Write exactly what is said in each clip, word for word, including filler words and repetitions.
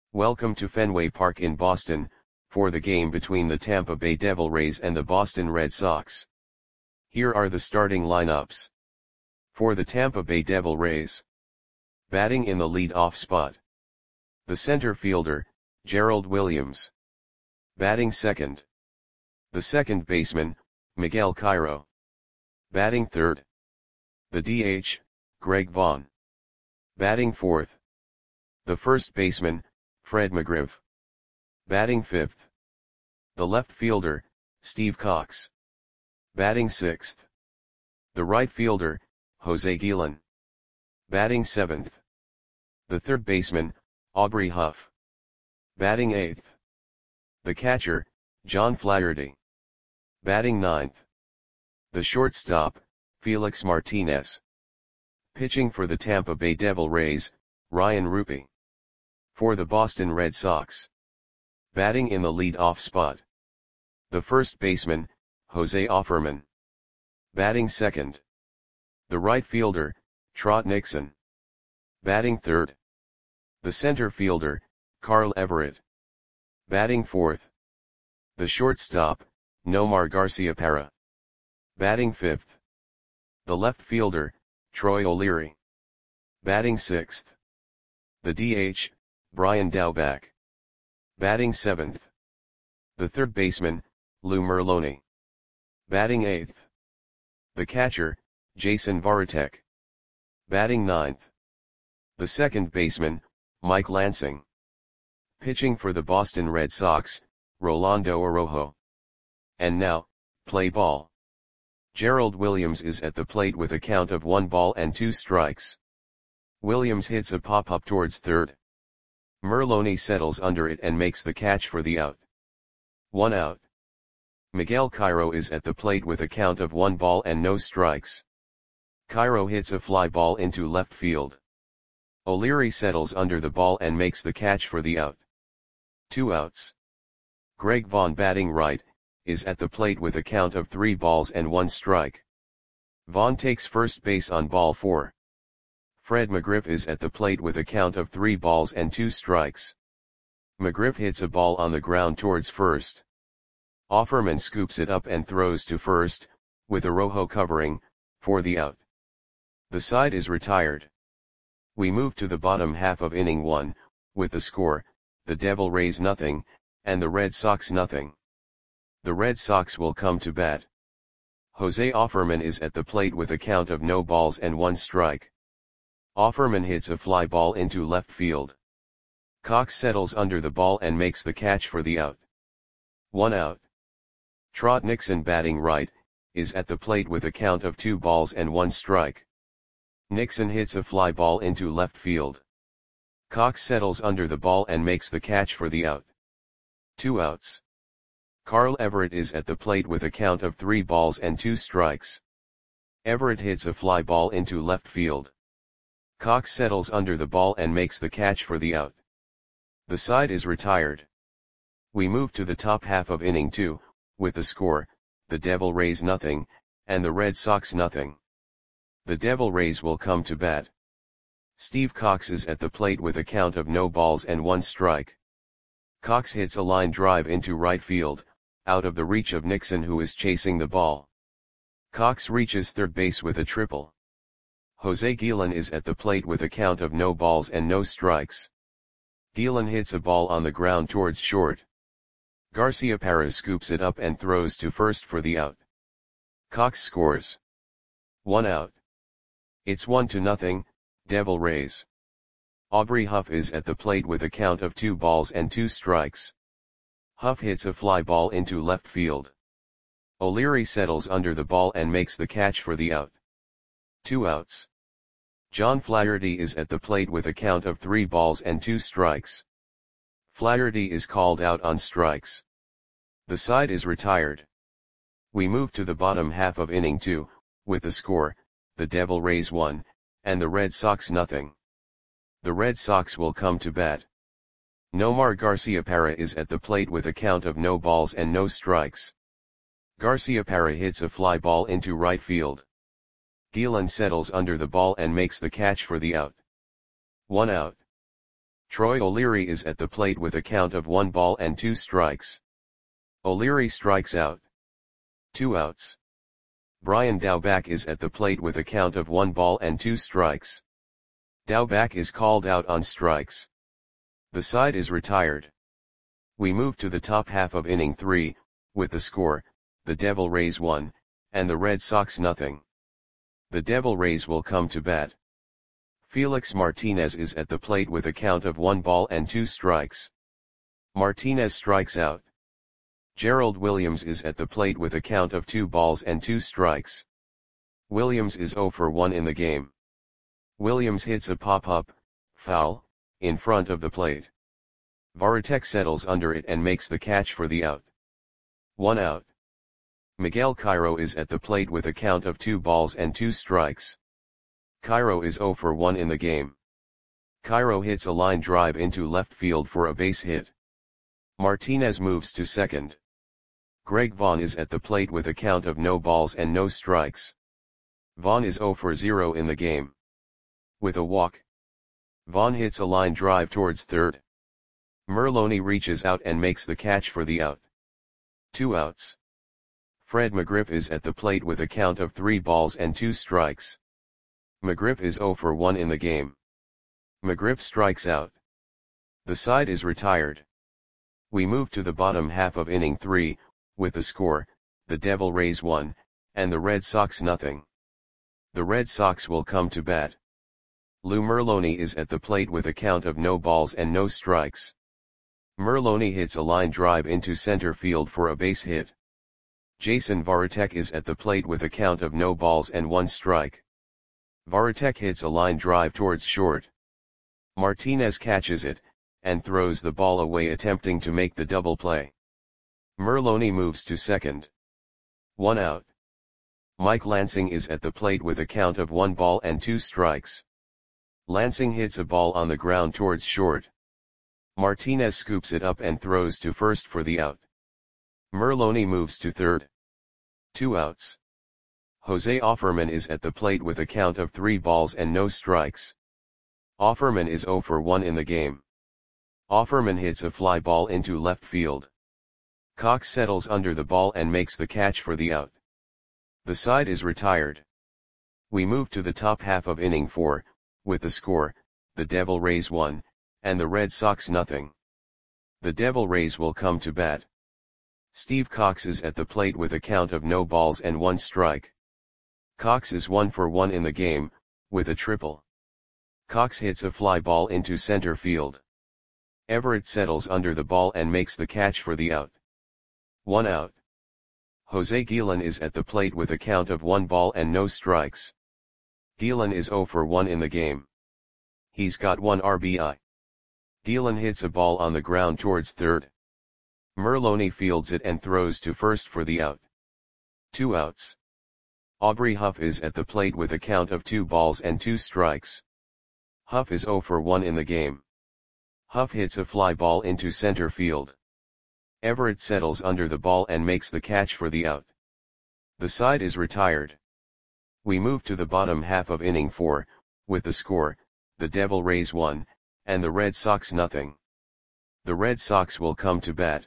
Welcome to Fenway Park in Boston, for the game between the Tampa Bay Devil Rays and the Boston Red Sox. Here are the starting lineups. For the Tampa Bay Devil Rays. Batting in the lead-off spot. The center fielder, Gerald Williams. Batting second. The second baseman, Miguel Cairo. Batting third. The D H, Greg Vaughn. Batting fourth. The first baseman, Fred McGriff. Batting fifth. The left fielder, Steve Cox. Batting sixth. The right fielder, Jose Guillen. Batting seventh. The third baseman, Aubrey Huff. Batting eighth. The catcher, John Flaherty. Batting ninth. The shortstop, Felix Martinez. Pitching for the Tampa Bay Devil Rays, Ryan Rupi. For the Boston Red Sox. Batting in the lead-off spot. The first baseman, Jose Offerman. Batting second. The right fielder, Trot Nixon. Batting third. The center fielder, Carl Everett. Batting fourth. The shortstop, Nomar Garciaparra. Batting fifth. The left fielder, Troy O'Leary. Batting sixth. The D H, Brian Daubach. Batting seventh. The third baseman, Lou Merloni. Batting eighth. The catcher, Jason Varitek. Batting ninth. The second baseman, Mike Lansing. Pitching for the Boston Red Sox, Rolando Araujo. And now, play ball. Gerald Williams is at the plate with a count of one ball and two strikes. Williams hits a pop-up towards third. Merloni settles under it and makes the catch for the out. One out. Miguel Cairo is at the plate with a count of one ball and no strikes. Cairo hits a fly ball into left field. O'Leary settles under the ball and makes the catch for the out. Two outs. Greg Vaughn, batting right, is at the plate with a count of three balls and one strike. Vaughn takes first base on ball four. Fred McGriff is at the plate with a count of three balls and two strikes. McGriff hits a ball on the ground towards first. Offerman scoops it up and throws to first, with Araujo covering, for the out. The side is retired. We move to the bottom half of inning one, with the score, the Devil Rays nothing, and the Red Sox nothing. The Red Sox will come to bat. Jose Offerman is at the plate with a count of no balls and one strike. Offerman hits a fly ball into left field. Cox settles under the ball and makes the catch for the out. One out. Trot Nixon, batting right, is at the plate with a count of two balls and one strike. Nixon hits a fly ball into left field. Cox settles under the ball and makes the catch for the out. Two outs. Carl Everett is at the plate with a count of three balls and two strikes. Everett hits a fly ball into left field. Cox settles under the ball and makes the catch for the out. The side is retired. We move to the top half of inning two, with the score, the Devil Rays nothing, and the Red Sox nothing. The Devil Rays will come to bat. Steve Cox is at the plate with a count of no balls and one strike. Cox hits a line drive into right field, out of the reach of Nixon, who is chasing the ball. Cox reaches third base with a triple. Jose Guillen is at the plate with a count of no balls and no strikes. Guillen hits a ball on the ground towards short. Garciaparra scoops it up and throws to first for the out. Cox scores. One out. It's one to nothing, Devil Rays. Aubrey Huff is at the plate with a count of two balls and two strikes. Huff hits a fly ball into left field. O'Leary settles under the ball and makes the catch for the out. Two outs. John Flaherty is at the plate with a count of three balls and two strikes. Flaherty is called out on strikes. The side is retired. We move to the bottom half of inning two, with the score, the Devil Rays one, and the Red Sox nothing. The Red Sox will come to bat. Nomar Garciaparra is at the plate with a count of no balls and no strikes. Garciaparra hits a fly ball into right field. Guillen settles under the ball and makes the catch for the out. One out. Troy O'Leary is at the plate with a count of one ball and two strikes. O'Leary strikes out. Two outs. Brian Daubach is at the plate with a count of one ball and two strikes. Daubach is called out on strikes. The side is retired. We move to the top half of inning three, with the score, the Devil Rays one, and the Red Sox nothing. The Devil Rays will come to bat. Felix Martinez is at the plate with a count of one ball and two strikes. Martinez strikes out. Gerald Williams is at the plate with a count of two balls and two strikes. Williams is oh for one in the game. Williams hits a pop-up, foul, in front of the plate. Varitek settles under it and makes the catch for the out. One out. Miguel Cairo is at the plate with a count of two balls and two strikes. Cairo is oh for one in the game. Cairo hits a line drive into left field for a base hit. Martinez moves to second. Greg Vaughn is at the plate with a count of no balls and no strikes. Vaughn is oh for zero in the game. With a walk, Vaughn hits a line drive towards third. Merloni reaches out and makes the catch for the out. Two outs. Fred McGriff is at the plate with a count of three balls and two strikes. McGriff is oh for one in the game. McGriff strikes out. The side is retired. We move to the bottom half of inning three, with the score, the Devil Rays one, and the Red Sox nothing. The Red Sox will come to bat. Lou Merloni is at the plate with a count of no balls and no strikes. Merloni hits a line drive into center field for a base hit. Jason Varitek is at the plate with a count of no balls and one strike. Varitek hits a line drive towards short. Martinez catches it, and throws the ball away attempting to make the double play. Merloni moves to second. One out. Mike Lansing is at the plate with a count of one ball and two strikes. Lansing hits a ball on the ground towards short. Martinez scoops it up and throws to first for the out. Merloni moves to third. Two outs. Jose Offerman is at the plate with a count of three balls and no strikes. Offerman is oh for one in the game. Offerman hits a fly ball into left field. Cox settles under the ball and makes the catch for the out. The side is retired. We move to the top half of inning four, with the score, the Devil Rays one, and the Red Sox nothing. The Devil Rays will come to bat. Steve Cox is at the plate with a count of no balls and one strike. Cox is one for one in the game, with a triple. Cox hits a fly ball into center field. Everett settles under the ball and makes the catch for the out. One out. Jose Guillen is at the plate with a count of one ball and no strikes. Guillen is oh for one in the game. He's got one R B I. Guillen hits a ball on the ground towards third. Merloni fields it and throws to first for the out. Two outs. Aubrey Huff is at the plate with a count of two balls and two strikes. Huff is oh for one in the game. Huff hits a fly ball into center field. Everett settles under the ball and makes the catch for the out. The side is retired. We move to the bottom half of inning four, with the score, the Devil Rays one, and the Red Sox nothing. The Red Sox will come to bat.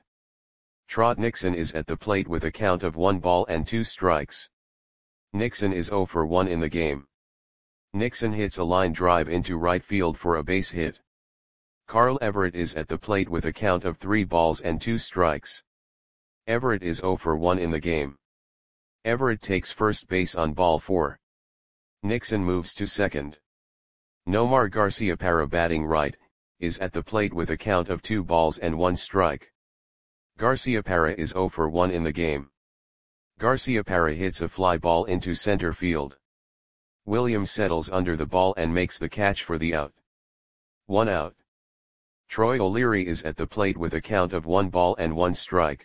Trot Nixon is at the plate with a count of one ball and two strikes. Nixon is oh for one in the game. Nixon hits a line drive into right field for a base hit. Carl Everett is at the plate with a count of three balls and two strikes. Everett is oh for one in the game. Everett takes first base on ball four. Nixon moves to second. Nomar Garciaparra, batting right, is at the plate with a count of two balls and one strike. Garciaparra is oh for one in the game. Garciaparra hits a fly ball into center field. Williams settles under the ball and makes the catch for the out. One out. Troy O'Leary is at the plate with a count of one ball and one strike.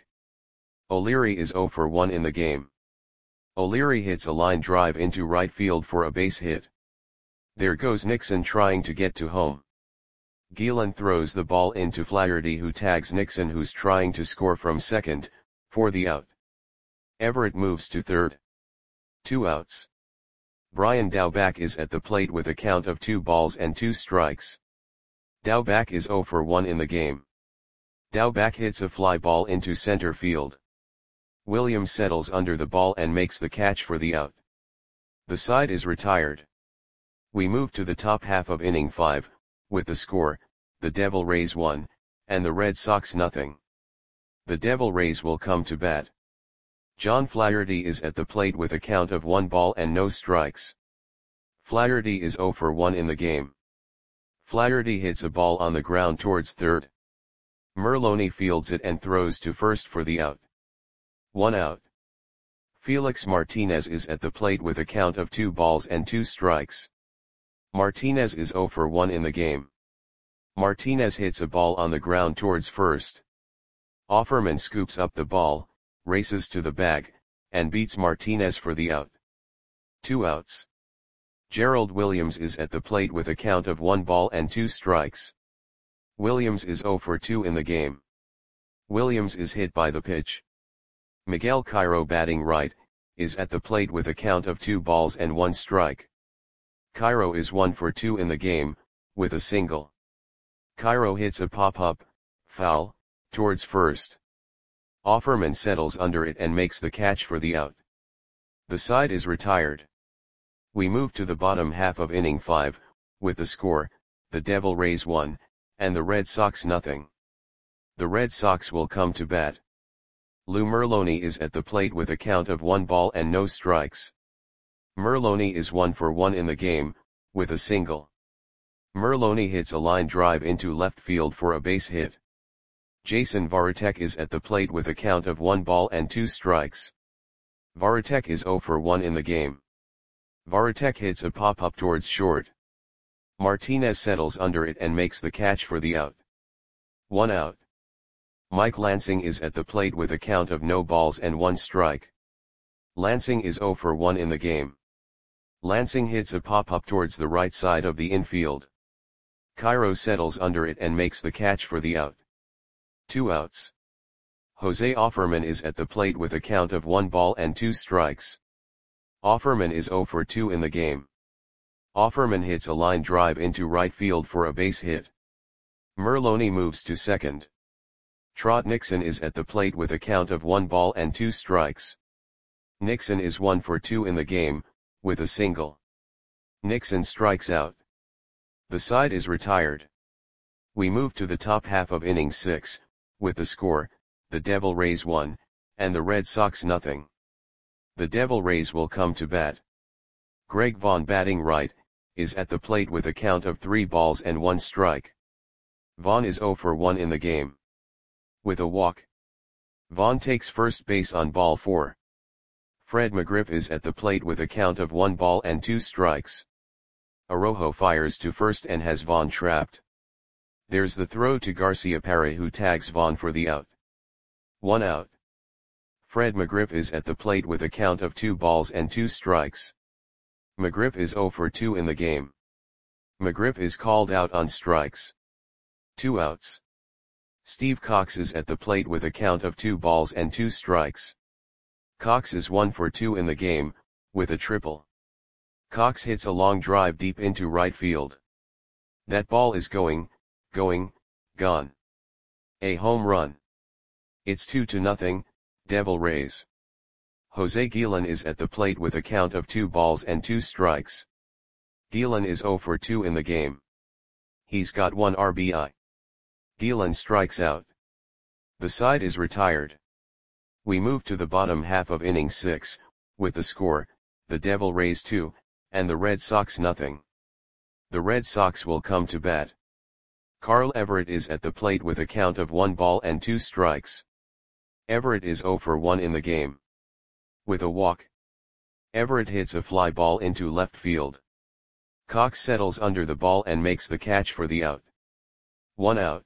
O'Leary is oh for one in the game. O'Leary hits a line drive into right field for a base hit. There goes Nixon trying to get to home. Guillen throws the ball into Flaherty, who tags Nixon, who's trying to score from second, for the out. Everett moves to third. Two outs. Brian Daubach is at the plate with a count of two balls and two strikes. Daubach is zero for one in the game. Daubach hits a fly ball into center field. Williams settles under the ball and makes the catch for the out. The side is retired. We move to the top half of inning five, with the score, the Devil Rays one, and the Red Sox nothing. The Devil Rays will come to bat. John Flaherty is at the plate with a count of one ball and no strikes. Flaherty is zero for one in the game. Flaherty hits a ball on the ground towards third. Merloni fields it and throws to first for the out. One out. Felix Martinez is at the plate with a count of two balls and two strikes. Martinez is zero for one in the game. Martinez hits a ball on the ground towards first. Offerman scoops up the ball, races to the bag, and beats Martinez for the out. Two outs. Gerald Williams is at the plate with a count of one ball and two strikes. Williams is zero for two in the game. Williams is hit by the pitch. Miguel Cairo, batting right, is at the plate with a count of two balls and one strike. Cairo is one for two in the game, with a single. Cairo hits a pop-up, foul, towards first. Offerman settles under it and makes the catch for the out. The side is retired. We move to the bottom half of inning five, with the score, the Devil Rays one, and the Red Sox nothing. The Red Sox will come to bat. Lou Merloni is at the plate with a count of one ball and no strikes. Merloni is one for one in the game, with a single. Merloni hits a line drive into left field for a base hit. Jason Varitek is at the plate with a count of one ball and two strikes. Varitek is zero for one in the game. Varitek hits a pop-up towards short. Martinez settles under it and makes the catch for the out. One out. Mike Lansing is at the plate with a count of no balls and one strike. Lansing is zero for one in the game. Lansing hits a pop-up towards the right side of the infield. Cairo settles under it and makes the catch for the out. Two outs. Jose Offerman is at the plate with a count of one ball and two strikes. Offerman is zero for two in the game. Offerman hits a line drive into right field for a base hit. Merloni moves to second. Trot Nixon is at the plate with a count of one ball and two strikes. Nixon is one for two in the game, with a single. Nixon strikes out. The side is retired. We move to the top half of inning six, with the score, the Devil Rays one, and the Red Sox nothing. The Devil Rays will come to bat. Greg Vaughn, batting right, is at the plate with a count of three balls and one strike. Vaughn is zero for one in the game. With a walk. Vaughn takes first base on ball four. Fred McGriff is at the plate with a count of one ball and two strikes. Arrojo fires to first and has Vaughn trapped. There's the throw to Garciaparra, who tags Vaughn for the out. One out. Fred McGriff is at the plate with a count of two balls and two strikes. McGriff is zero for two in the game. McGriff is called out on strikes. Two outs. Steve Cox is at the plate with a count of two balls and two strikes. Cox is one for two in the game, with a triple. Cox hits a long drive deep into right field. That ball is going, going, gone. A home run. It's two to nothing, Devil Rays. Jose Guillen is at the plate with a count of two balls and two strikes. Guillen is zero for two in the game. He's got one R B I. Guillen strikes out. The side is retired. We move to the bottom half of inning six, with the score, the Devil Rays two, and the Red Sox nothing. The Red Sox will come to bat. Carl Everett is at the plate with a count of one ball and two strikes. Everett is zero for one in the game. With a walk. Everett hits a fly ball into left field. Cox settles under the ball and makes the catch for the out. One out.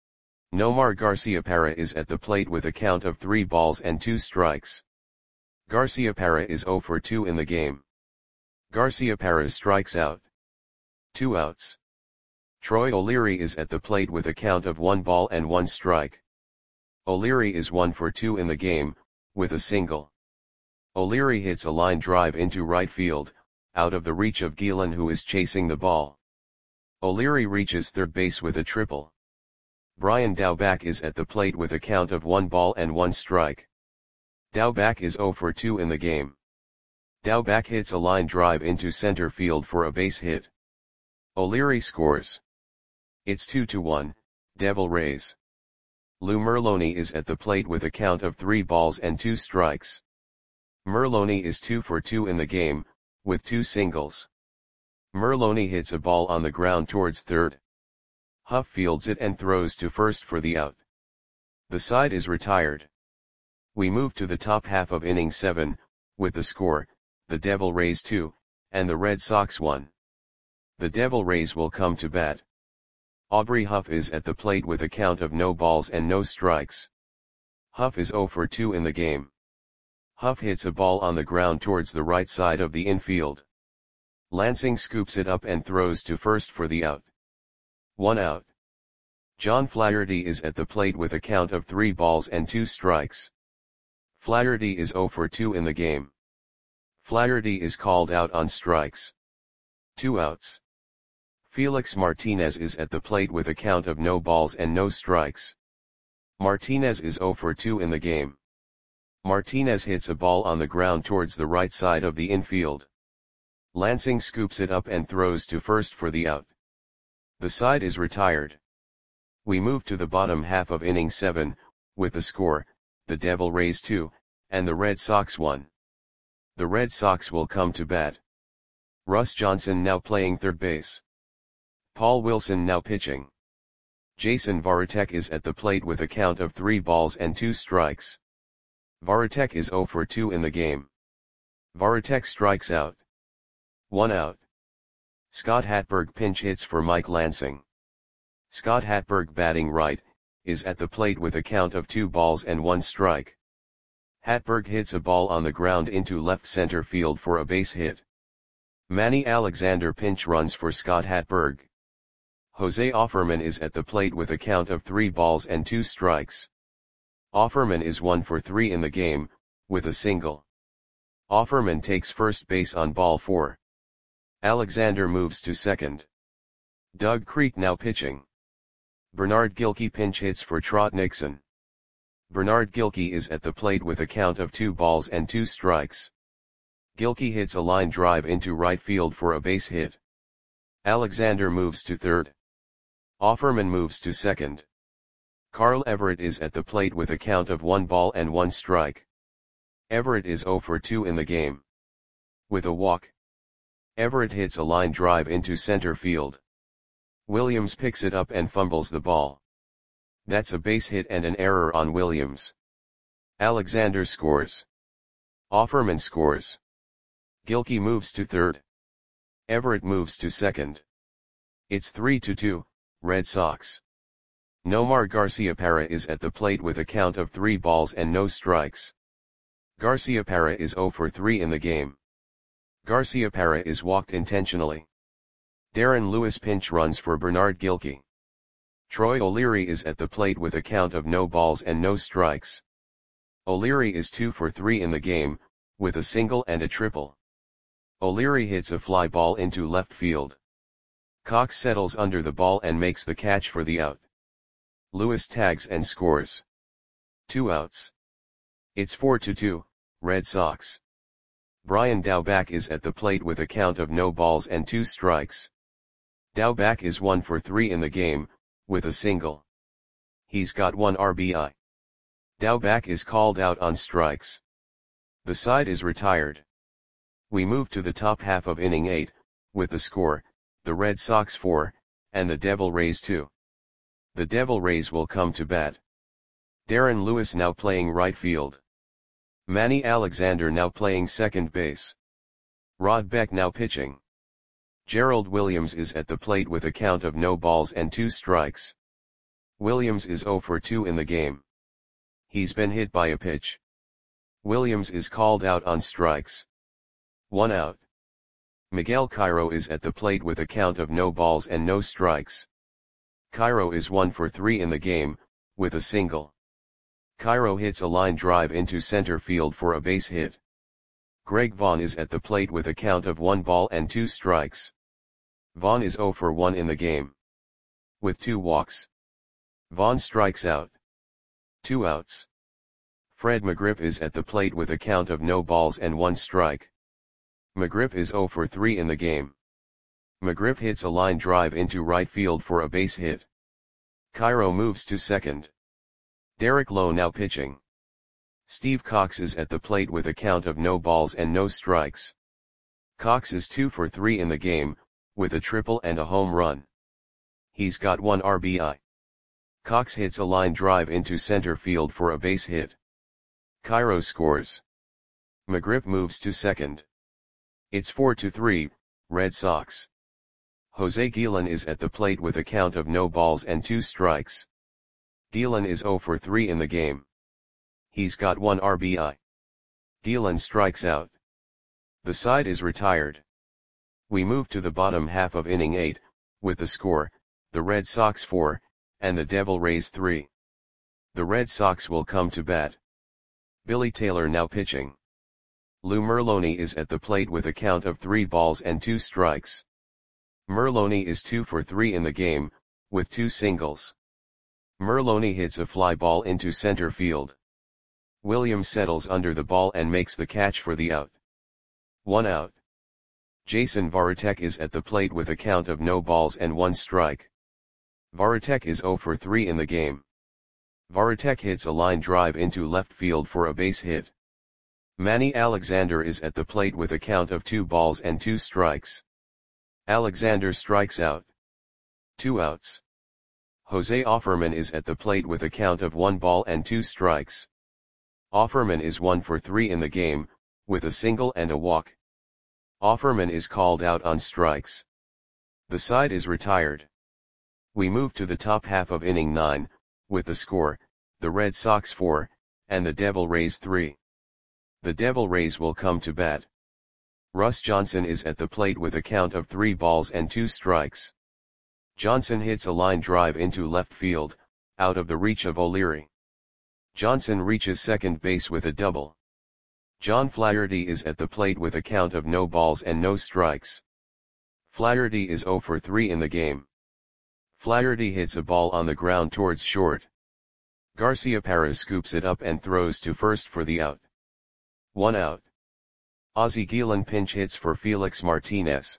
Nomar Garciaparra is at the plate with a count of three balls and two strikes. Garciaparra is zero for two in the game. Garciaparra strikes out. Two outs. Troy O'Leary is at the plate with a count of one ball and one strike. O'Leary is one for two in the game, with a single. O'Leary hits a line drive into right field, out of the reach of Guillen, who is chasing the ball. O'Leary reaches third base with a triple. Brian Daubach is at the plate with a count of one ball and one strike. Daubach is zero for two in the game. Daubach hits a line drive into center field for a base hit. O'Leary scores. It's two to one, Devil Rays. Lou Merloni is at the plate with a count of three balls and two strikes. Merloni is two for two in the game, with two singles. Merloni hits a ball on the ground towards third. Huff fields it and throws to first for the out. The side is retired. We move to the top half of inning seven, with the score, the Devil Rays two, and the Red Sox one. The Devil Rays will come to bat. Aubrey Huff is at the plate with a count of no balls and no strikes. Huff is zero for two in the game. Huff hits a ball on the ground towards the right side of the infield. Lansing scoops it up and throws to first for the out. One out. John Flaherty is at the plate with a count of three balls and two strikes. Flaherty is zero for two in the game. Flaherty is called out on strikes. Two outs. Felix Martinez is at the plate with a count of no balls and no strikes. Martinez is zero for two in the game. Martinez hits a ball on the ground towards the right side of the infield. Lansing scoops it up and throws to first for the out. The side is retired. We move to the bottom half of inning seven, with the score, the Devil Rays two, and the Red Sox one. The Red Sox will come to bat. Russ Johnson now playing third base. Paul Wilson now pitching. Jason Varitek is at the plate with a count of three balls and two strikes. Varitek is zero for two in the game. Varitek strikes out. One out. Scott Hatberg pinch hits for Mike Lansing. Scott Hatberg, batting right, is at the plate with a count of two balls and one strike. Hatberg hits a ball on the ground into left center field for a base hit. Manny Alexander pinch runs for Scott Hatberg. Jose Offerman is at the plate with a count of three balls and two strikes. Offerman is one for three in the game, with a single. Offerman takes first base on ball four. Alexander moves to second. Doug Creek now pitching. Bernard Gilkey pinch hits for Trot Nixon. Bernard Gilkey is at the plate with a count of two balls and two strikes. Gilkey hits a line drive into right field for a base hit. Alexander moves to third. Offerman moves to second. Carl Everett is at the plate with a count of one ball and one strike. Everett is zero for two in the game. With a walk. Everett hits a line drive into center field. Williams picks it up and fumbles the ball. That's a base hit and an error on Williams. Alexander scores. Offerman scores. Gilkey moves to third. Everett moves to second. It's three to two, Red Sox. Nomar Garciaparra is at the plate with a count of three balls and no strikes. Garciaparra is zero for three in the game. Garciaparra is walked intentionally. Darren Lewis pinch runs for Bernard Gilkey. Troy O'Leary is at the plate with a count of no balls and no strikes. O'Leary is two for three in the game, with a single and a triple. O'Leary hits a fly ball into left field. Cox settles under the ball and makes the catch for the out. Lewis tags and scores. Two outs. It's four to two, Red Sox. Brian Daubach is at the plate with a count of no balls and two strikes. Daubach is one for three in the game, with a single. He's got one R B I. Daubach is called out on strikes. The side is retired. We move to the top half of inning eight, with the score, the Red Sox four, and the Devil Rays two. The Devil Rays will come to bat. Darren Lewis now playing right field. Manny Alexander now playing second base. Rod Beck now pitching. Gerald Williams is at the plate with a count of no balls and two strikes. Williams is zero for two in the game. He's been hit by a pitch. Williams is called out on strikes. One out. Miguel Cairo is at the plate with a count of no balls and no strikes. Cairo is one for three in the game, with a single. Cairo hits a line drive into center field for a base hit. Greg Vaughn is at the plate with a count of one ball and two strikes. Vaughn is zero for one in the game. With two walks. Vaughn strikes out. Two outs. Fred McGriff is at the plate with a count of no balls and one strike. McGriff is zero for three in the game. McGriff hits a line drive into right field for a base hit. Cairo moves to second. Derek Lowe now pitching. Steve Cox is at the plate with a count of no balls and no strikes. Cox is two for three in the game, with a triple and a home run. He's got one R B I. Cox hits a line drive into center field for a base hit. Cairo scores. McGriff moves to second. It's four to three, Red Sox. Jose Guillen is at the plate with a count of no balls and two strikes. Guillen is zero for three in the game. He's got one R B I. Guillen strikes out. The side is retired. We move to the bottom half of inning eight, with the score, the Red Sox four, and the Devil Rays three. The Red Sox will come to bat. Billy Taylor now pitching. Lou Merloni is at the plate with a count of three balls and two strikes. Merloni is two for three in the game, with two singles. Merloni hits a fly ball into center field. Williams settles under the ball and makes the catch for the out. One out. Jason Varitek is at the plate with a count of no balls and one strike. Varitek is zero for three in the game. Varitek hits a line drive into left field for a base hit. Manny Alexander is at the plate with a count of two balls and two strikes. Alexander strikes out. Two outs. Jose Offerman is at the plate with a count of one ball and two strikes. Offerman is one for three in the game, with a single and a walk. Offerman is called out on strikes. The side is retired. We move to the top half of inning nine, with the score, the Red Sox four, and the Devil Rays three. The Devil Rays will come to bat. Russ Johnson is at the plate with a count of three balls and two strikes. Johnson hits a line drive into left field, out of the reach of O'Leary. Johnson reaches second base with a double. John Flaherty is at the plate with a count of no balls and no strikes. Flaherty is zero for three in the game. Flaherty hits a ball on the ground towards short. Garciaparra scoops it up and throws to first for the out. One out. Ozzie Guillen pinch hits for Felix Martinez.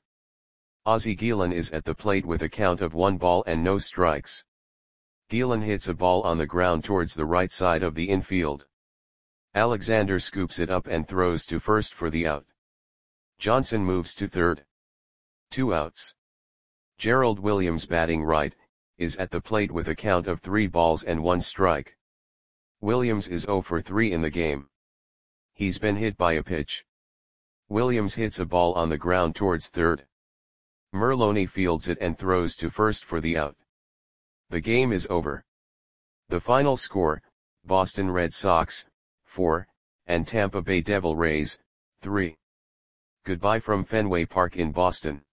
Ozzie Guillen is at the plate with a count of one ball and no strikes. Guillen hits a ball on the ground towards the right side of the infield. Alexander scoops it up and throws to first for the out. Johnson moves to third. Two outs. Gerald Williams, batting right, is at the plate with a count of three balls and one strike. Williams is zero for three in the game. He's been hit by a pitch. Williams hits a ball on the ground towards third. Merloni fields it and throws to first for the out. The game is over. The final score, Boston Red Sox, four, and Tampa Bay Devil Rays, three. Goodbye from Fenway Park in Boston.